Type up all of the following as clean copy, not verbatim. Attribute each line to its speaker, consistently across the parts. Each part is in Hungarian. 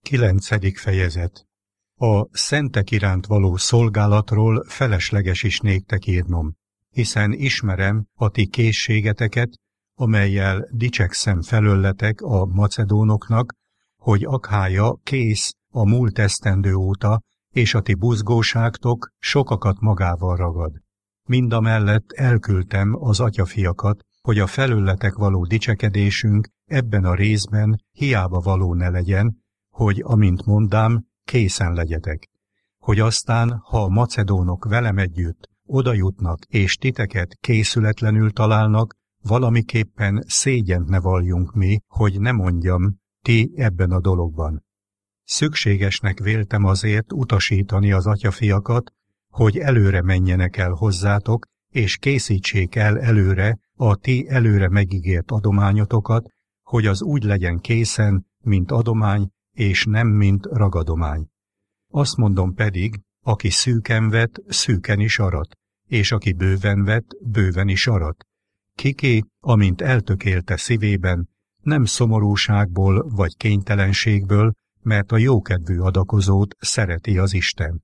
Speaker 1: 9. fejezet. A szentek iránt való szolgálatról felesleges is néktek írnom, hiszen ismerem a ti készségeteket, amellyel dicsekszem felőletek a macedónoknak, hogy Akhája kész a múlt esztendő óta, és a ti buzgóságtok sokakat magával ragad. Mindamellett elküldtem az atyafiakat, hogy a felőletek való dicsekedésünk ebben a részben hiába való ne legyen, hogy, amint mondám, készen legyetek. Hogy aztán, ha a macedónok velem együtt odajutnak és titeket készületlenül találnak, valamiképpen szégyent ne valljunk mi, hogy ne mondjam, ti ebben a dologban. Szükségesnek véltem azért utasítani az atyafiakat, hogy előre menjenek el hozzátok, és készítsék el előre a ti előre megígért adományotokat, hogy az úgy legyen készen, mint adomány, és nem mint ragadomány. Azt mondom pedig, aki szűken vet, szűken is arat, és aki bőven vet, bőven is arat. Kiki, amint eltökélte szívében, nem szomorúságból vagy kénytelenségből, mert a jókedvű adakozót szereti az Isten.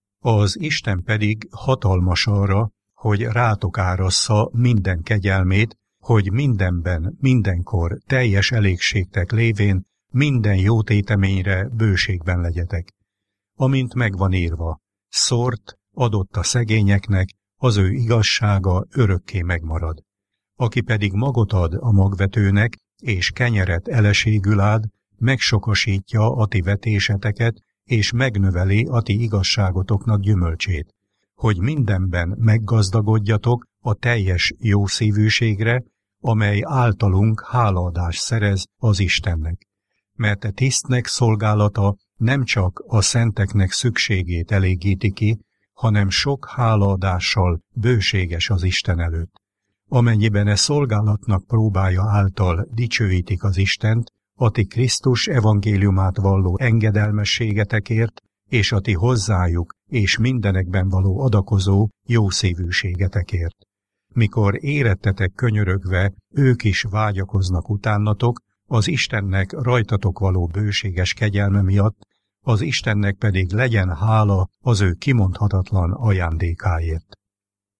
Speaker 1: Az Isten pedig hatalmas arra, hogy rátok árassza minden kegyelmét, hogy mindenben, mindenkor teljes elégségtek lévén minden jó téteményre bőségben legyetek. Amint megvan írva, szort adott a szegényeknek, az ő igazsága örökké megmarad. Aki pedig magot ad a magvetőnek, és kenyeret eleségül áld, megsokosítja a ti vetéseteket, és megnöveli a ti igazságotoknak gyümölcsét, hogy mindenben meggazdagodjatok a teljes jószívűségre, amely általunk hálaadást szerez az Istennek. Mert a tisztnek szolgálata nem csak a szenteknek szükségét elégíti ki, hanem sok hálaadással bőséges az Isten előtt. Amennyiben e szolgálatnak próbája által dicsőítik az Istent, a ti Krisztus evangéliumát valló engedelmességetekért, és a ti hozzájuk és mindenekben való adakozó jószívűségetekért. Mikor érettetek könyörögve, ők is vágyakoznak utánatok, az Istennek rajtatok való bőséges kegyelme miatt, az Istennek pedig legyen hála az ő kimondhatatlan ajándékáért.